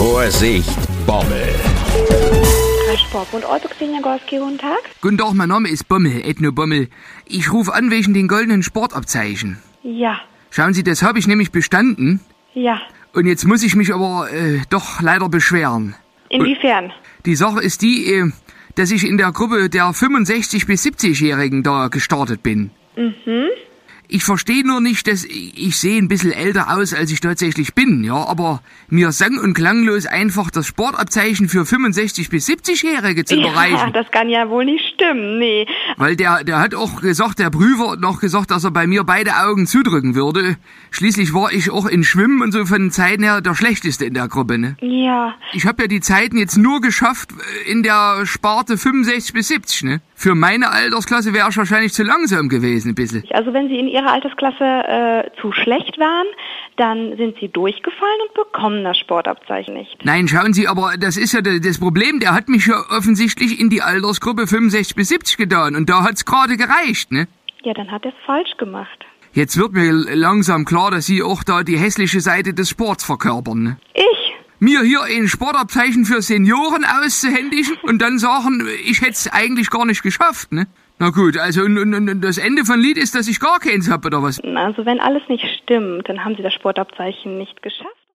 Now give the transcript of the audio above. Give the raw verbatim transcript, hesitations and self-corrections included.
Vorsicht, Bommel! Sportbund Auto, Xenia Gorski, guten Tag. Guten Tag, mein Name ist Bommel, Ethno Bommel. Ich rufe an wegen den goldenen Sportabzeichen. Ja. Schauen Sie, das habe ich nämlich bestanden. Ja. Und jetzt muss ich mich aber äh, doch leider beschweren. Inwiefern? Die Sache ist die, äh, dass ich in der Gruppe der fünfundsechzig- bis siebzig-Jährigen da gestartet bin. Mhm. Ich verstehe nur nicht, dass ich sehe ein bisschen älter aus, als ich tatsächlich bin, ja, aber mir sang- und klanglos einfach das Sportabzeichen für fünfundsechzig- bis siebzig-Jährige zu überreichen. Ja, das kann ja wohl nicht stimmen, nee. Weil der, der hat auch gesagt, der Prüfer hat noch gesagt, dass er bei mir beide Augen zudrücken würde. Schließlich war ich auch in Schwimmen und so von den Zeiten her der Schlechteste in der Gruppe, ne? Ja. Ich habe ja die Zeiten jetzt nur geschafft in der Sparte fünfundsechzig bis siebzig, ne? Für meine Altersklasse wäre ich wahrscheinlich zu langsam gewesen, ein bisschen. Also wenn Sie in Ihrer Altersklasse äh, zu schlecht waren, dann sind Sie durchgefallen und bekommen das Sportabzeichen nicht. Nein, schauen Sie, aber das ist ja das Problem, der hat mich ja offensichtlich in die Altersgruppe fünfundsechzig bis siebzig getan und da hat's gerade gereicht, ne? Ja, dann hat er es falsch gemacht. Jetzt wird mir langsam klar, dass Sie auch da die hässliche Seite des Sports verkörpern, ne? Ich? Mir hier ein Sportabzeichen für Senioren auszuhändigen und dann sagen, ich hätte es eigentlich gar nicht geschafft, ne? Na gut, also und, und, und das Ende von Lied ist, dass ich gar keins habe, oder was? Also wenn alles nicht stimmt, dann haben Sie das Sportabzeichen nicht geschafft.